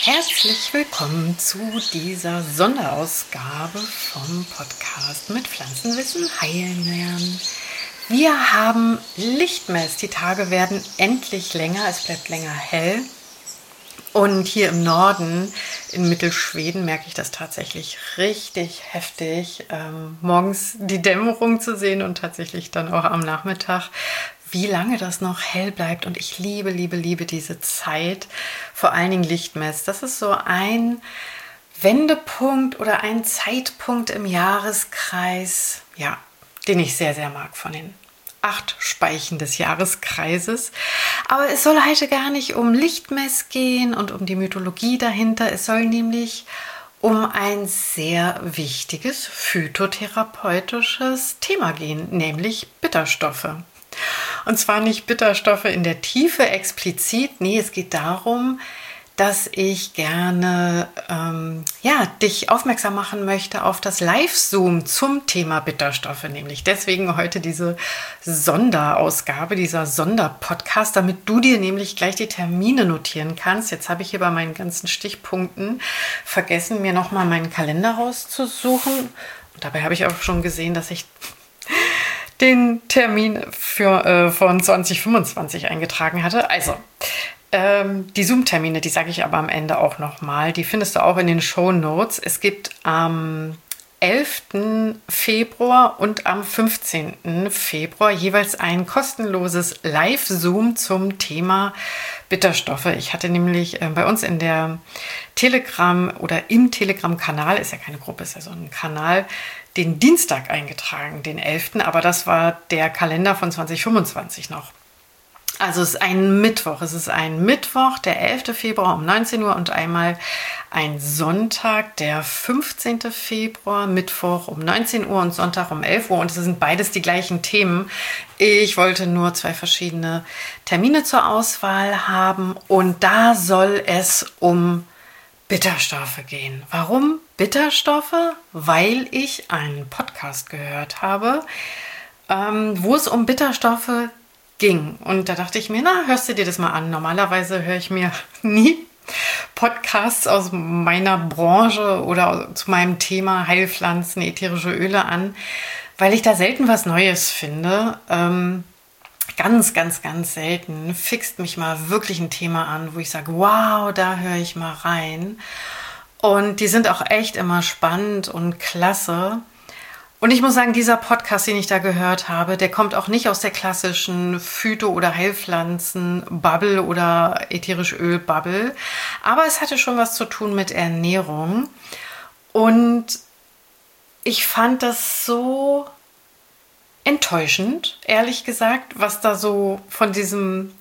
Herzlich willkommen zu dieser Sonderausgabe vom Podcast mit Pflanzenwissen heilen lernen. Wir haben Lichtmess, die Tage werden endlich länger, es bleibt länger hell. Und hier im Norden, in Mittelschweden, merke ich das tatsächlich richtig heftig, morgens die Dämmerung zu sehen und tatsächlich dann auch am Nachmittag, wie lange das noch hell bleibt. Und ich liebe diese Zeit, vor allen Dingen Lichtmess. Das ist so ein Wendepunkt oder ein Zeitpunkt im Jahreskreis, ja, den ich sehr, sehr mag von den 8 Speichen des Jahreskreises. Aber es soll heute gar nicht um Lichtmess gehen und um die Mythologie dahinter. Es soll nämlich um ein sehr wichtiges phytotherapeutisches Thema gehen, nämlich Bitterstoffe. Und zwar nicht Bitterstoffe in der Tiefe explizit. Nee, es geht darum, dass ich gerne dich aufmerksam machen möchte auf das Live-Zoom zum Thema Bitterstoffe. Nämlich deswegen heute diese Sonderausgabe, dieser Sonderpodcast, damit du dir nämlich gleich die Termine notieren kannst. Jetzt habe ich hier bei meinen ganzen Stichpunkten vergessen, mir nochmal meinen Kalender rauszusuchen. Und dabei habe ich auch schon gesehen, dass ich den Termin von 2025 eingetragen hatte. Also, die Zoom-Termine, die sage ich aber am Ende auch nochmal. Die findest du auch in den Shownotes. Es gibt am 11. Februar und am 15. Februar jeweils ein kostenloses Live-Zoom zum Thema Bitterstoffe. Ich hatte nämlich bei uns in der Telegram oder im Telegram-Kanal, ist ja keine Gruppe, ist ja so ein Kanal, den Dienstag eingetragen, den 11. Aber das war der Kalender von 2025 noch. Also es ist ein Mittwoch. Es ist ein Mittwoch, der 11. Februar um 19 Uhr und einmal ein Sonntag, der 15. Februar, Mittwoch um 19 Uhr und Sonntag um 11 Uhr. Und es sind beides die gleichen Themen. Ich wollte nur 2 verschiedene Termine zur Auswahl haben und da soll es um Bitterstoffe gehen. Warum Bitterstoffe? Weil ich einen Podcast gehört habe, wo es um Bitterstoffe ging. Und da dachte ich mir, hörst du dir das mal an. Normalerweise höre ich mir nie Podcasts aus meiner Branche oder zu meinem Thema Heilpflanzen, ätherische Öle an, weil ich da selten was Neues finde. Ganz selten fixt mich mal wirklich ein Thema an, wo ich sage, wow, da höre ich mal rein. Und die sind auch echt immer spannend und klasse. Und ich muss sagen, dieser Podcast, den ich da gehört habe, der kommt auch nicht aus der klassischen Phyto- oder Heilpflanzen-Bubble oder ätherische Öl-Bubble. Aber es hatte schon was zu tun mit Ernährung. Und ich fand das so enttäuschend, ehrlich gesagt, was da so von diesem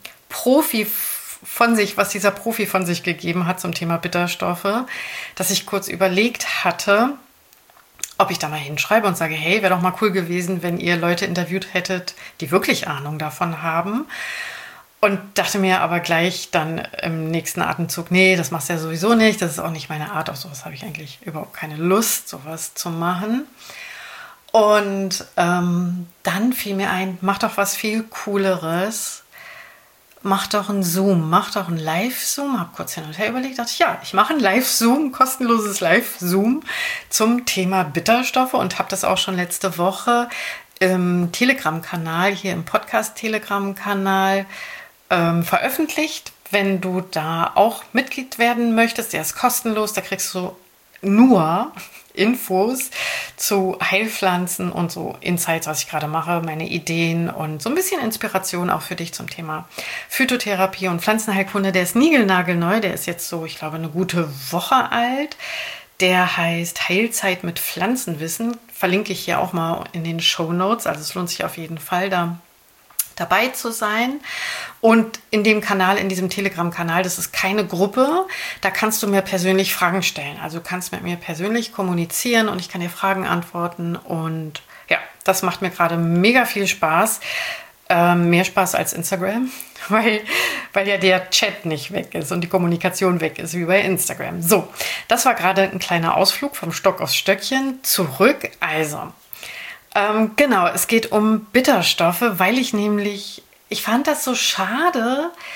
was dieser Profi von sich gegeben hat zum Thema Bitterstoffe, dass ich kurz überlegt hatte, ob ich da mal hinschreibe und sage, hey, wäre doch mal cool gewesen, wenn ihr Leute interviewt hättet, die wirklich Ahnung davon haben. Und dachte mir aber gleich dann im nächsten Atemzug, nee, das machst du ja sowieso nicht, das ist auch nicht meine Art, auf sowas habe ich eigentlich überhaupt keine Lust, sowas zu machen. Und dann fiel mir ein, mach doch was viel Cooleres. Mach doch einen Zoom, mach doch einen Live-Zoom. Hab kurz hin und her überlegt, dachte ich, ja, ich mache einen Live-Zoom, kostenloses Live-Zoom zum Thema Bitterstoffe und habe das auch schon letzte Woche im Telegram-Kanal, hier im Podcast-Telegram-Kanal veröffentlicht. Wenn du da auch Mitglied werden möchtest, der ist kostenlos, da kriegst du nur Infos zu Heilpflanzen und so Insights, was ich gerade mache, meine Ideen und so ein bisschen Inspiration auch für dich zum Thema Phytotherapie und Pflanzenheilkunde. Der ist niegelnagelneu, der ist jetzt so, ich glaube, eine gute Woche alt. Der heißt Heilzeit mit Pflanzenwissen. Verlinke ich hier auch mal in den Shownotes. Also es lohnt sich auf jeden Fall, da dabei zu sein. Und in dem Kanal, in diesem Telegram-Kanal, das ist keine Gruppe, da kannst du mir persönlich Fragen stellen. Also du kannst mit mir persönlich kommunizieren und ich kann dir Fragen antworten. Und ja, das macht mir gerade mega viel Spaß. Mehr Spaß als Instagram, weil ja der Chat nicht weg ist und die Kommunikation weg ist, wie bei Instagram. So, das war gerade ein kleiner Ausflug vom Stock aufs Stöckchen. Zurück, also genau, es geht um Bitterstoffe, weil ich fand das so schade,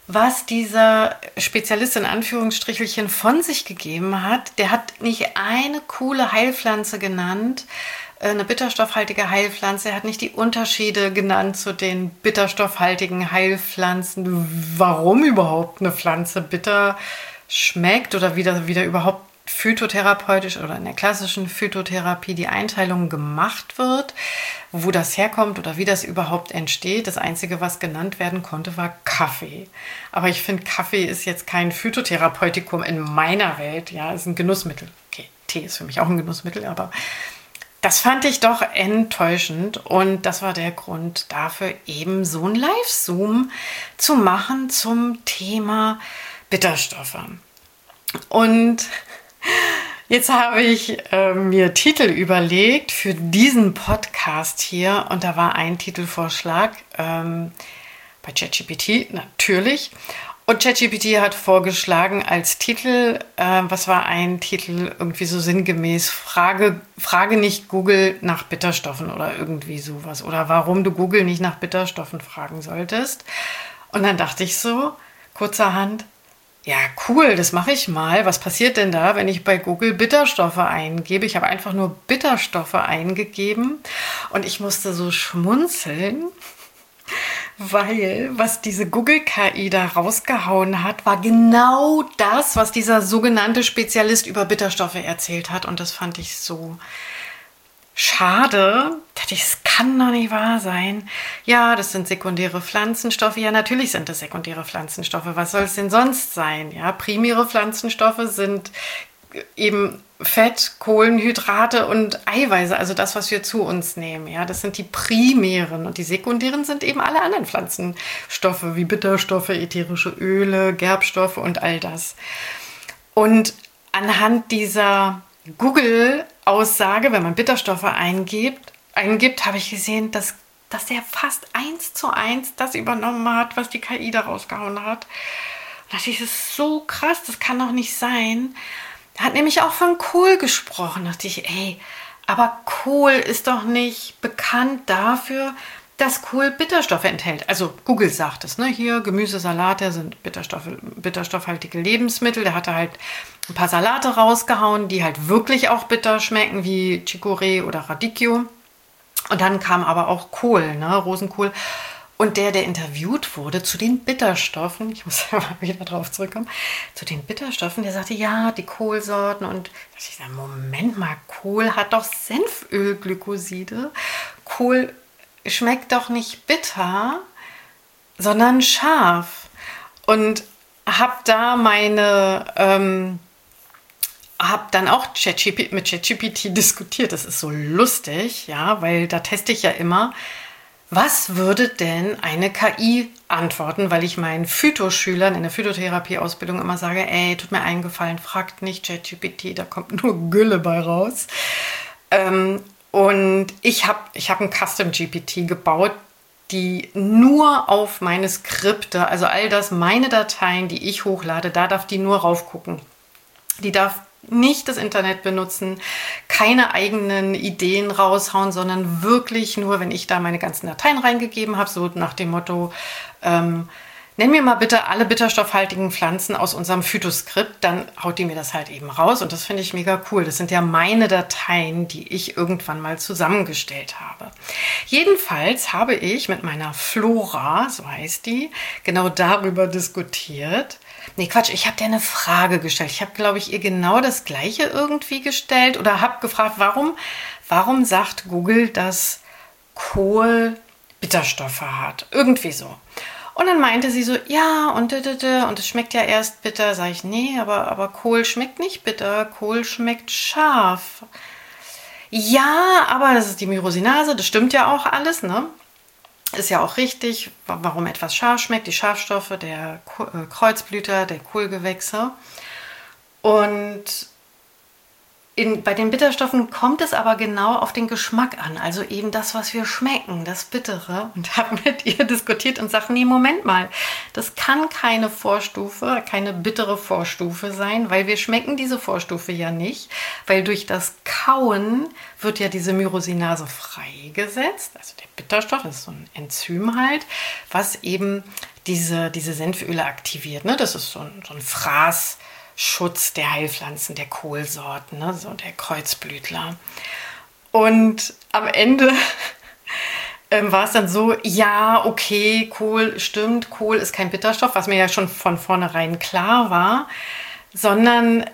was dieser Spezialist in Anführungsstrichelchen von sich gegeben hat. Der hat nicht eine coole Heilpflanze genannt, eine bitterstoffhaltige Heilpflanze. Er hat nicht die Unterschiede genannt zu den bitterstoffhaltigen Heilpflanzen, warum überhaupt eine Pflanze bitter schmeckt oder wie da überhaupt phytotherapeutisch oder in der klassischen Phytotherapie die Einteilung gemacht wird, wo das herkommt oder wie das überhaupt entsteht. Das Einzige, was genannt werden konnte, war Kaffee. Aber ich finde, Kaffee ist jetzt kein Phytotherapeutikum in meiner Welt. Ja, ist ein Genussmittel. Okay, Tee ist für mich auch ein Genussmittel, aber das fand ich doch enttäuschend und das war der Grund dafür, eben so ein Live-Zoom zu machen zum Thema Bitterstoffe. Und jetzt habe ich mir Titel überlegt für diesen Podcast hier und da war ein Titelvorschlag bei ChatGPT natürlich. Und ChatGPT hat vorgeschlagen als Titel, was war ein Titel, irgendwie so sinngemäß, Frage nicht Google nach Bitterstoffen oder irgendwie sowas. Oder warum du Google nicht nach Bitterstoffen fragen solltest. Und dann dachte ich so, kurzerhand, ja cool, das mache ich mal. Was passiert denn da, wenn ich bei Google Bitterstoffe eingebe? Ich habe einfach nur Bitterstoffe eingegeben und ich musste so schmunzeln. Weil, was diese Google-KI da rausgehauen hat, war genau das, was dieser sogenannte Spezialist über Bitterstoffe erzählt hat. Und das fand ich so schade. Da dachte ich, es kann doch nicht wahr sein. Ja, das sind sekundäre Pflanzenstoffe. Ja, natürlich sind das sekundäre Pflanzenstoffe. Was soll es denn sonst sein? Ja, primäre Pflanzenstoffe sind eben Fett, Kohlenhydrate und Eiweiße, also das, was wir zu uns nehmen. Ja, das sind die primären und die sekundären sind eben alle anderen Pflanzenstoffe wie Bitterstoffe, ätherische Öle, Gerbstoffe und all das. Und anhand dieser Google-Aussage, wenn man Bitterstoffe eingibt, habe ich gesehen, dass der fast 1:1 das übernommen hat, was die KI da rausgehauen hat. Und da dachte ich, das ist so krass, das kann doch nicht sein. Er hat nämlich auch von Kohl gesprochen. Da dachte ich, aber Kohl ist doch nicht bekannt dafür, dass Kohl Bitterstoffe enthält. Also Google sagt es, ne? Hier Gemüse, Salate sind bitterstoffhaltige Lebensmittel. Der hatte halt ein paar Salate rausgehauen, die halt wirklich auch bitter schmecken, wie Chicorée oder Radicchio. Und dann kam aber auch Kohl, ne? Rosenkohl. Und der interviewt wurde zu den Bitterstoffen, ich muss ja mal wieder drauf zurückkommen, zu den Bitterstoffen, der sagte, ja, die Kohlsorten. Und ich dachte, Moment mal, Kohl hat doch Senfölglykoside. Kohl schmeckt doch nicht bitter, sondern scharf. Und habe dann auch mit ChatGPT diskutiert. Das ist so lustig, ja, weil da teste ich ja immer, was würde denn eine KI antworten? Weil ich meinen Phytoschülern in der Phytotherapie-Ausbildung immer sage, tut mir einen Gefallen, fragt nicht ChatGPT, da kommt nur Gülle bei raus. Und ich hab ein Custom-GPT gebaut, die nur auf meine Skripte, also all das, meine Dateien, die ich hochlade, da darf die nur raufgucken. Die darf nicht das Internet benutzen, keine eigenen Ideen raushauen, sondern wirklich nur, wenn ich da meine ganzen Dateien reingegeben habe, so nach dem Motto, nenn mir mal bitte alle bitterstoffhaltigen Pflanzen aus unserem Phytoskript, dann haut die mir das halt eben raus und das finde ich mega cool. Das sind ja meine Dateien, die ich irgendwann mal zusammengestellt habe. Jedenfalls habe ich mit meiner Flora, so heißt die, genau darüber diskutiert. Nee, Quatsch, ich habe dir eine Frage gestellt. Ich habe, glaube ich, ihr genau das Gleiche irgendwie gestellt oder habe gefragt, warum sagt Google, dass Kohl Bitterstoffe hat? Irgendwie so. Und dann meinte sie so, ja, und es schmeckt ja erst bitter. Sag ich, nee, aber Kohl schmeckt nicht bitter. Kohl schmeckt scharf. Ja, aber das ist die Myrosinase, das stimmt ja auch alles, ne? Ist ja auch richtig, warum etwas scharf schmeckt, die Schafstoffe der Kreuzblüter, der Kohlgewächse. Und bei den Bitterstoffen kommt es aber genau auf den Geschmack an, also eben das, was wir schmecken, das Bittere. Und habe mit ihr diskutiert und sage, nee, Moment mal, das kann keine Vorstufe, keine bittere Vorstufe sein, weil wir schmecken diese Vorstufe ja nicht, weil durch das Kauen wird ja diese Myrosinase freigesetzt, also der Bitterstoff, das ist so ein Enzym halt, was eben diese Senföle aktiviert. Ne? Das ist so ein Fraßschutz der Heilpflanzen, der Kohlsorten, ne? So der Kreuzblütler. Und am Ende war es dann so, ja, okay, Kohl, stimmt, Kohl ist kein Bitterstoff, was mir ja schon von vornherein klar war, sondern,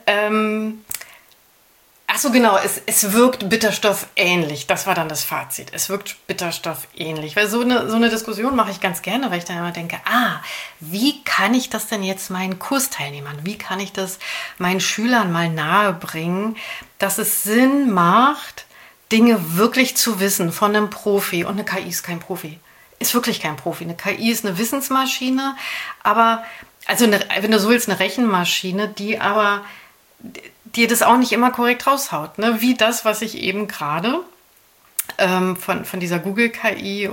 ach so, genau, es wirkt Bitterstoff ähnlich. Das war dann das Fazit. Es wirkt Bitterstoff ähnlich. Weil so eine Diskussion mache ich ganz gerne, weil ich dann immer denke, wie kann ich das denn jetzt meinen Kursteilnehmern, wie kann ich das meinen Schülern mal nahebringen, dass es Sinn macht, Dinge wirklich zu wissen von einem Profi. Und eine KI ist kein Profi. Ist wirklich kein Profi. Eine KI ist eine Wissensmaschine, aber, also wenn du so willst, eine Rechenmaschine, die aber dir das auch nicht immer korrekt raushaut. Ne? Wie das, was ich eben gerade von dieser Google-KI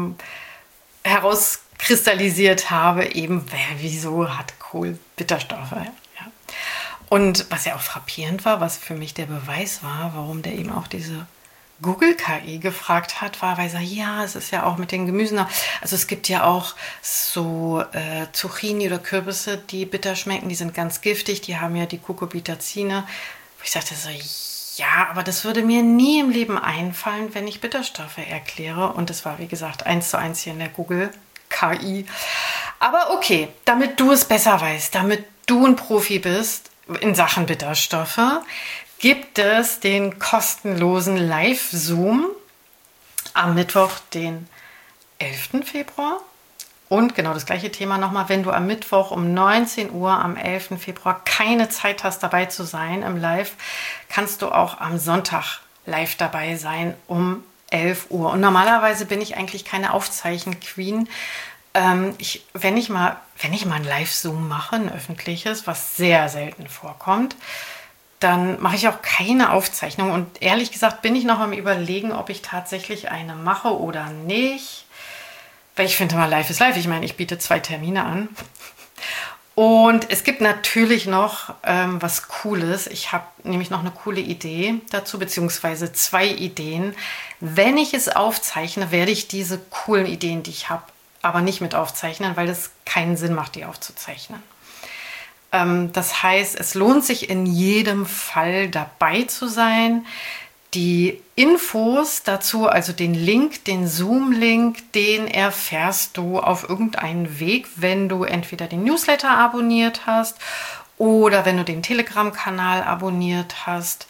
herauskristallisiert habe, eben, wieso hat Kohl Bitterstoffe? Ja. Und was ja auch frappierend war, was für mich der Beweis war, warum der eben auch diese Google-KI gefragt hat, war, weil er sagt, ja, es ist ja auch mit den Gemüsen, also es gibt ja auch so Zucchini oder Kürbisse, die bitter schmecken, die sind ganz giftig, die haben ja die Cucurbitacine. Wo ich sagte so, ja, aber das würde mir nie im Leben einfallen, wenn ich Bitterstoffe erkläre. Und das war, wie gesagt, 1:1 hier in der Google-KI. Aber okay, damit du es besser weißt, damit du ein Profi bist in Sachen Bitterstoffe, gibt es den kostenlosen Live-Zoom am Mittwoch, den 11. Februar. Und genau das gleiche Thema nochmal, wenn du am Mittwoch um 19 Uhr am 11. Februar keine Zeit hast, dabei zu sein im Live, kannst du auch am Sonntag live dabei sein um 11 Uhr. Und normalerweise bin ich eigentlich keine Aufzeichen-Queen. Wenn ich mal ein Live-Zoom mache, ein öffentliches, was sehr selten vorkommt, dann mache ich auch keine Aufzeichnung. Und ehrlich gesagt bin ich noch am Überlegen, ob ich tatsächlich eine mache oder nicht. Weil ich finde mal, live ist live. Ich meine, ich biete 2 Termine an. Und es gibt natürlich noch was Cooles. Ich habe nämlich noch eine coole Idee dazu, beziehungsweise 2 Ideen. Wenn ich es aufzeichne, werde ich diese coolen Ideen, die ich habe, aber nicht mit aufzeichnen, weil es keinen Sinn macht, die aufzuzeichnen. Das heißt, es lohnt sich in jedem Fall dabei zu sein. Die Infos dazu, also den Link, den Zoom-Link, den erfährst du auf irgendeinen Weg, wenn du entweder den Newsletter abonniert hast oder wenn du den Telegram-Kanal abonniert hast.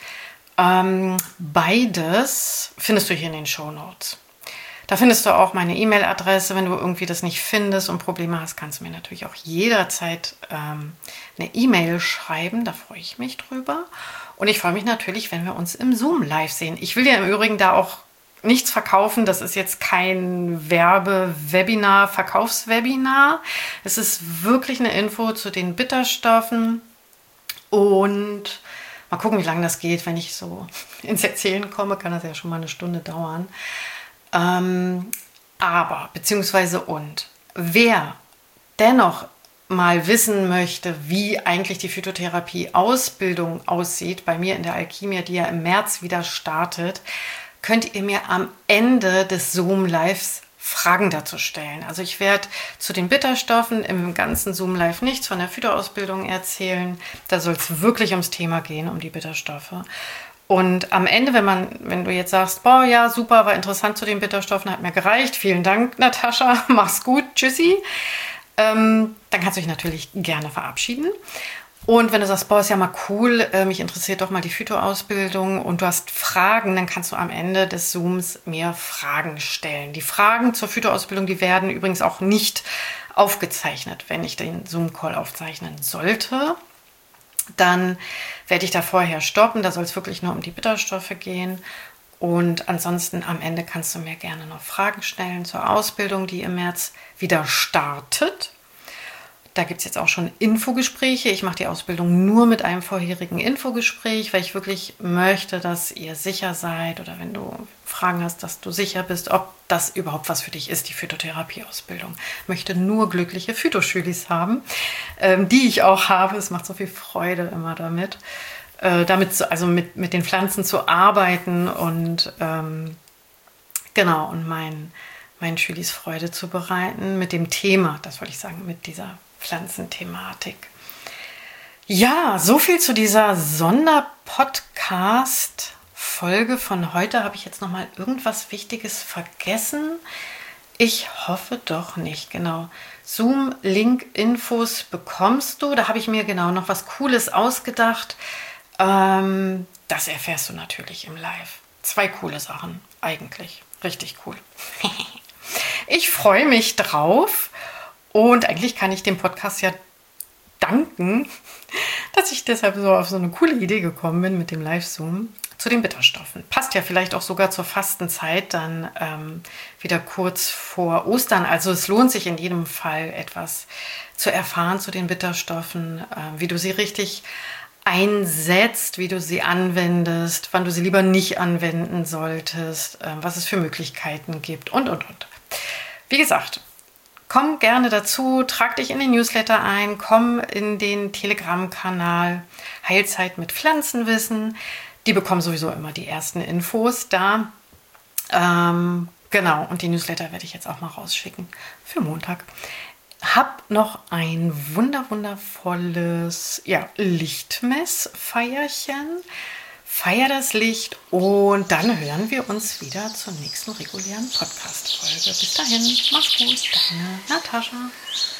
Beides findest du hier in den Shownotes. Da findest du auch meine E-Mail-Adresse. Wenn du irgendwie das nicht findest und Probleme hast, kannst du mir natürlich auch jederzeit eine E-Mail schreiben. Da freue ich mich drüber. Und ich freue mich natürlich, wenn wir uns im Zoom live sehen. Ich will dir im Übrigen da auch nichts verkaufen. Das ist jetzt kein Werbe-Webinar, Verkaufswebinar. Es ist wirklich eine Info zu den Bitterstoffen. Und mal gucken, wie lange das geht. Wenn ich so ins Erzählen komme, kann das ja schon mal eine Stunde dauern. Wer dennoch mal wissen möchte, wie eigentlich die Phytotherapie-Ausbildung aussieht, bei mir in der Alchimia, die ja im März wieder startet, könnt ihr mir am Ende des Zoom-Lives Fragen dazu stellen. Also ich werde zu den Bitterstoffen im ganzen Zoom-Live nichts von der Phytoausbildung erzählen. Da soll es wirklich ums Thema gehen, um die Bitterstoffe. Und am Ende, wenn du jetzt sagst, boah, ja, super, war interessant zu den Bitterstoffen, hat mir gereicht, vielen Dank, Natascha, mach's gut, tschüssi, dann kannst du dich natürlich gerne verabschieden. Und wenn du sagst, boah, ist ja mal cool, mich interessiert doch mal die Phytoausbildung und du hast Fragen, dann kannst du am Ende des Zooms mir Fragen stellen. Die Fragen zur Phytoausbildung, die werden übrigens auch nicht aufgezeichnet, wenn ich den Zoom-Call aufzeichnen sollte. Dann werde ich da vorher stoppen. Da soll es wirklich nur um die Bitterstoffe gehen. Und ansonsten am Ende kannst du mir gerne noch Fragen stellen zur Ausbildung, die im März wieder startet. Da gibt es jetzt auch schon Infogespräche. Ich mache die Ausbildung nur mit einem vorherigen Infogespräch, weil ich wirklich möchte, dass ihr sicher seid oder wenn du Fragen hast, dass du sicher bist, ob das überhaupt was für dich ist, die Phytotherapie-Ausbildung. Ich möchte nur glückliche Phytoschülis haben, die ich auch habe. Es macht so viel Freude immer damit, mit den Pflanzen zu arbeiten und genau, und meinen Chilis Freude zu bereiten mit dem Thema, das wollte ich sagen, mit dieser Pflanzenthematik. Ja, so viel zu dieser Sonderpodcast-Folge von heute. Habe ich jetzt noch mal irgendwas Wichtiges vergessen? Ich hoffe doch nicht, genau. Zoom-Link-Infos bekommst du. Da habe ich mir genau noch was Cooles ausgedacht. Das erfährst du natürlich im Live. 2 coole Sachen, eigentlich. Richtig cool. Ich freue mich drauf und eigentlich kann ich dem Podcast ja danken, dass ich deshalb so auf so eine coole Idee gekommen bin mit dem Live-Zoom zu den Bitterstoffen. Passt ja vielleicht auch sogar zur Fastenzeit, dann wieder kurz vor Ostern. Also es lohnt sich in jedem Fall etwas zu erfahren zu den Bitterstoffen, wie du sie richtig einsetzt, wie du sie anwendest, wann du sie lieber nicht anwenden solltest, was es für Möglichkeiten gibt und. Wie gesagt, komm gerne dazu, trag dich in den Newsletter ein, komm in den Telegram-Kanal Heilzeit mit Pflanzenwissen. Die bekommen sowieso immer die ersten Infos da. Genau, und die Newsletter werde ich jetzt auch mal rausschicken für Montag. Hab noch ein wundervolles Lichtmessfeierchen. Feier das Licht und dann hören wir uns wieder zur nächsten regulären Podcast-Folge. Bis dahin, mach's gut, deine Natascha.